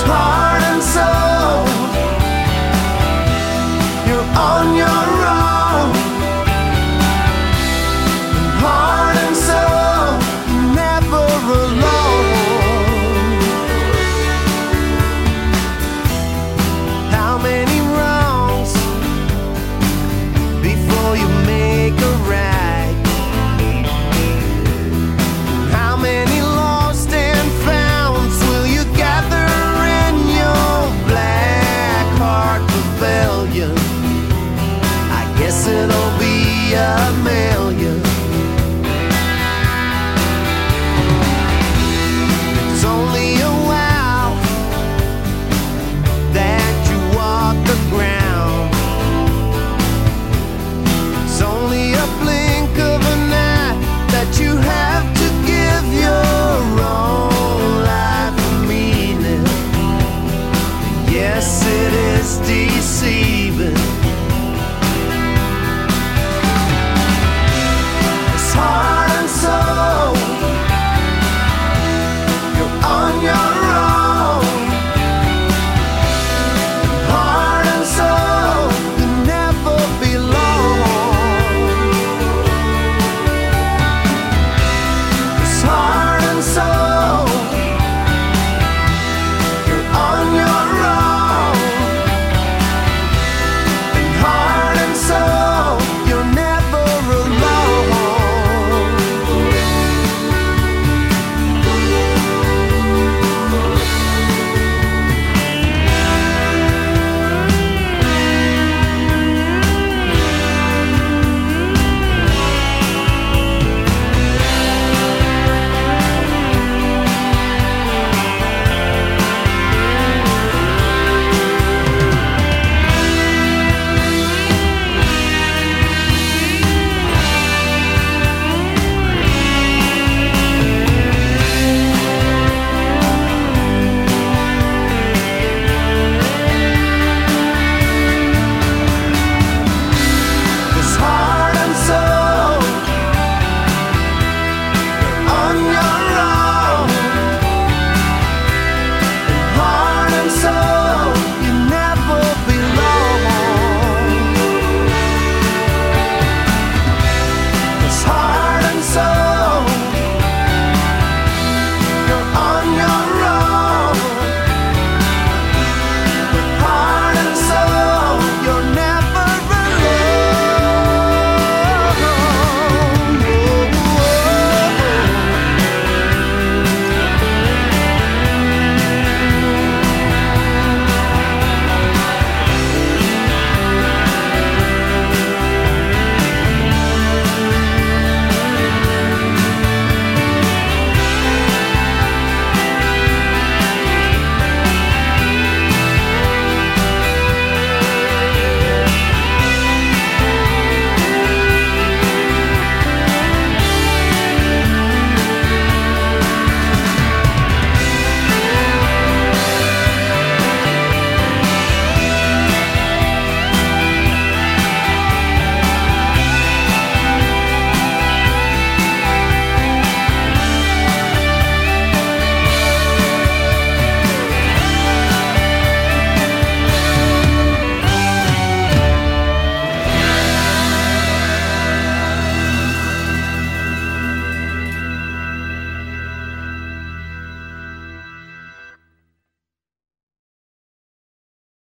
heart and soul. You're on your own. Heart and soul, never alone. How many wrongs before you make a right? How many lost and founds will you gather in your black heart rebellion? I guess it'll be a million. It's only a while that you walk the ground. It's only a blink of an eye that you have to give your own life a meaning. Yes, it is deceiving.